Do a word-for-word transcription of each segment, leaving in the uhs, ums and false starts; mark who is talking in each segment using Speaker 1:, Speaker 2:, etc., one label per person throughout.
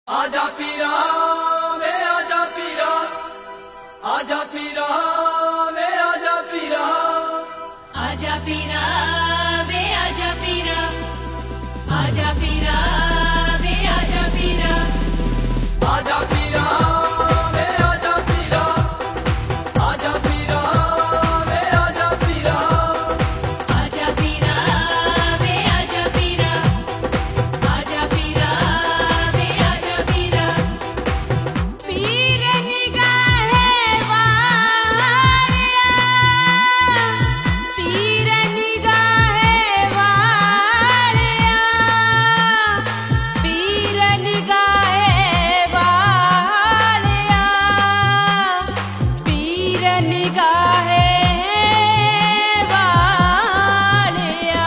Speaker 1: आजा पीरा वे आजा पीरा, आजा पीरा वे आजा पीरा,
Speaker 2: आजा पीरा वे आजा पीरा, आजा पीरा वे आजा पीरा,
Speaker 1: आजा पीरा वे आजा पीरा, आजा पीरा वे आजा पीरा,
Speaker 2: आजा पीरा वे आजा पीरा, आजा पीरा वे आजा पीरा। पीर निगाहे वालिया, पीर निगाहे वालिया, पीर निगाहे वालिया, पीर निगाहे वालिया।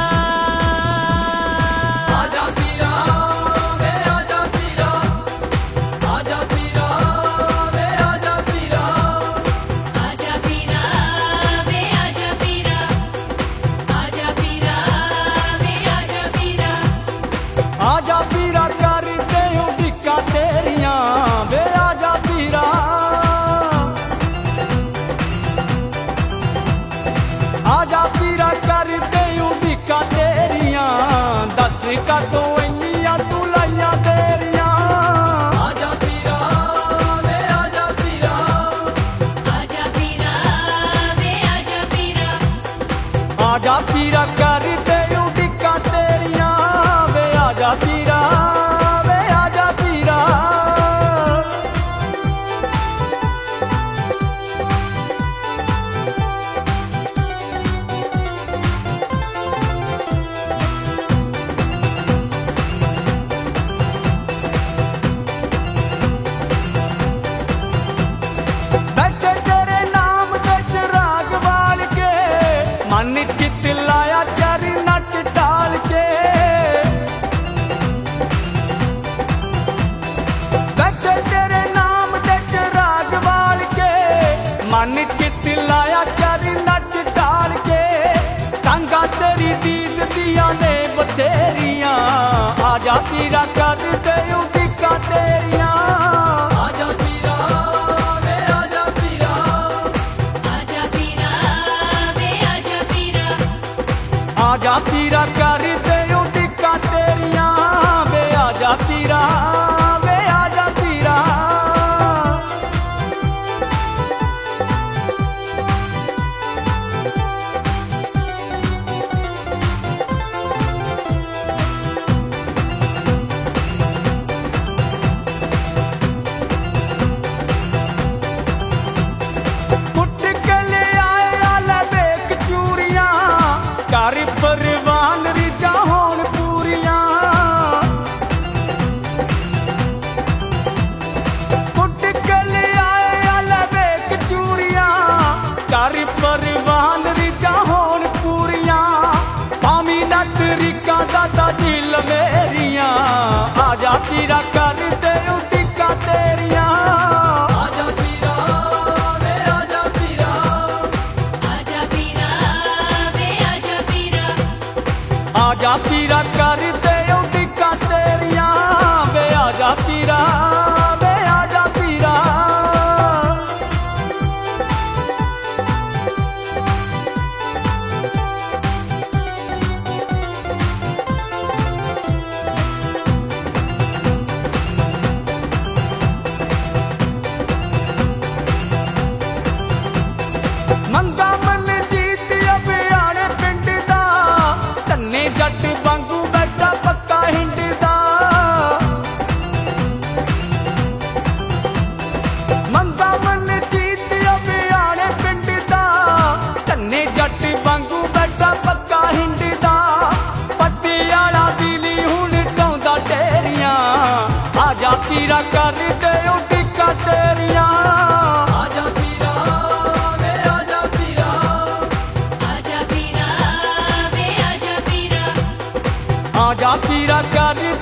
Speaker 1: आजा पीरा वे आजा पीरा, आजा पीरा वे आजा पीरा,
Speaker 2: आजा पीरा वे आजा पीरा, आजा पीरा वे आजा पीरा।
Speaker 1: आजा पीरा कर दे उडिका तेरियां वे आजा पीरा, आजा पीरा कर दे उडिका तेरियां, दस कदों इन्नियां तू लाइयां तेरियां। आजा पीरा वे आजा पीरा,
Speaker 2: आजा पीरा वे आजा पीरा,
Speaker 1: आजा पीरा कर दे उडिका तेरियां वे आजा पीरा वे आजा पीरा। बैठे तेरे नाम दे चिराग बाल के, मन चित लाया चर नट डाल के। बैठे तेरे नाम दे चिराग बाल के, मन चित लाया चर नट डाल के। टांगा तेरी दीद दिया ने बथेरियां, आजा पीरा कर दे उडिका तेरियां। आजा पीरा वे आजा पीरा,
Speaker 2: आजा पीरा वे आजा पीरा,
Speaker 1: आजा पीरा कर दे उडिका तेरियां वे आजा पीरा वे आजा पीरा। कुट के ले आए आले बेक चूड़ियां, कर परवान रिजा होण पूरियां। कुट के ले आए आले बेक चूड़ियां, कर परवान रिजा होण पूरियां। पामी नत रिका दादा दिल मेरियां, आजा पीरा कर दे उडिका तेरियां। आजा पीरा वे आजा पीरा,
Speaker 2: आजा पीरा वे आजा पीरा,
Speaker 1: आजा पीरा कर दे उडिका तेरियां वे आजा पीरा वे आजा पीरा। मंगा मन जीत अभियाने पिंड दा, धन्ने जट वांगू बैठा पक्का हिंड दा। मंगा मन जीत अभियाने पिंड दा, धन्ने जट वांगू बैठा पक्का हिंड दा। पत्ती आला दिली हुण ढाउंदा ढेरियां, आजा पीरा कर दे उडिका तेरियां। आजा पीरा वे आजा पीरा,
Speaker 2: आजा पीरा वे आजा पीरा,
Speaker 1: आजा पीरा कर